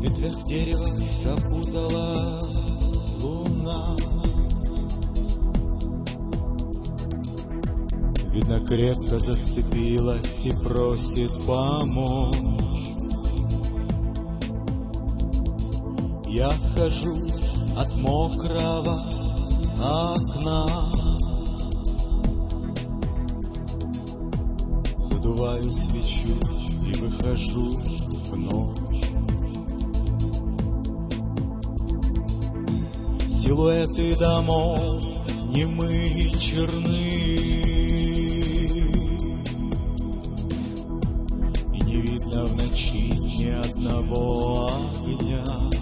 ветвях дерева запуталась луна. Видно, крепко зацепилась и просит помочь. Я хожу от мокрого окна, задуваю свечу и выхожу в ночь. Силуэты домов немы и черны, и не видно в ночи ни одного огня.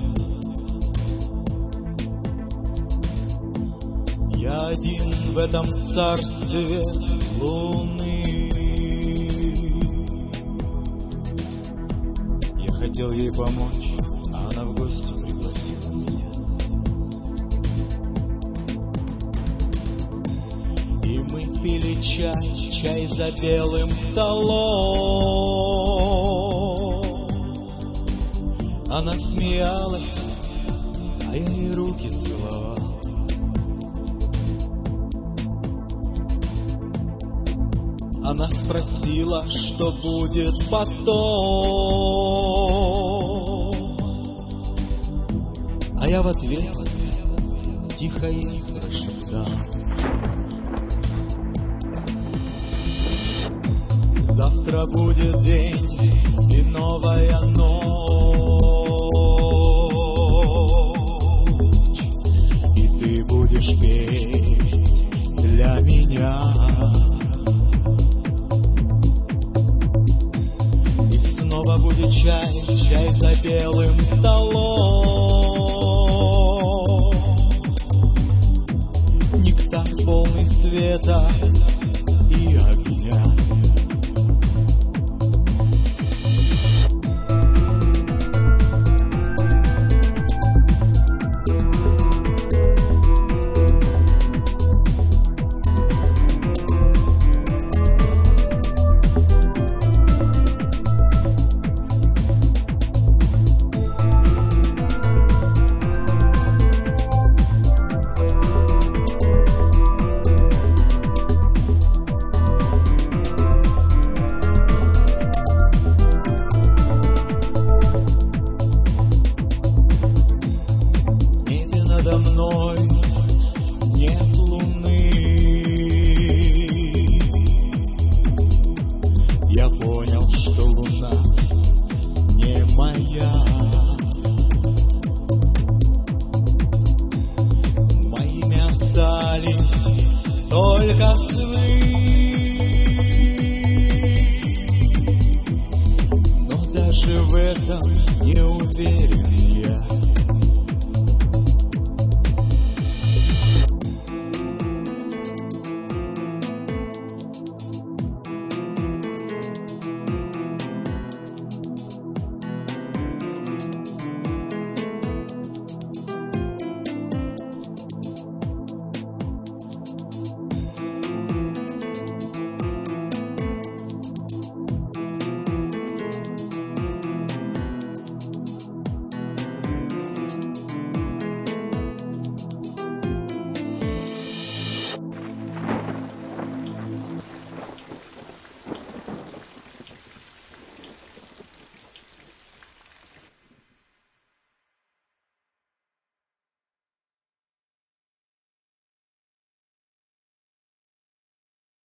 Я один в этом царстве луны. Я хотел ей помочь, а она в гости пригласила меня. И мы пили чай за белым столом. Она смеялась, а я ей руки целовал. Она спросила, что будет потом, а я в ответ тихо ей прошептал: завтра будет день и новая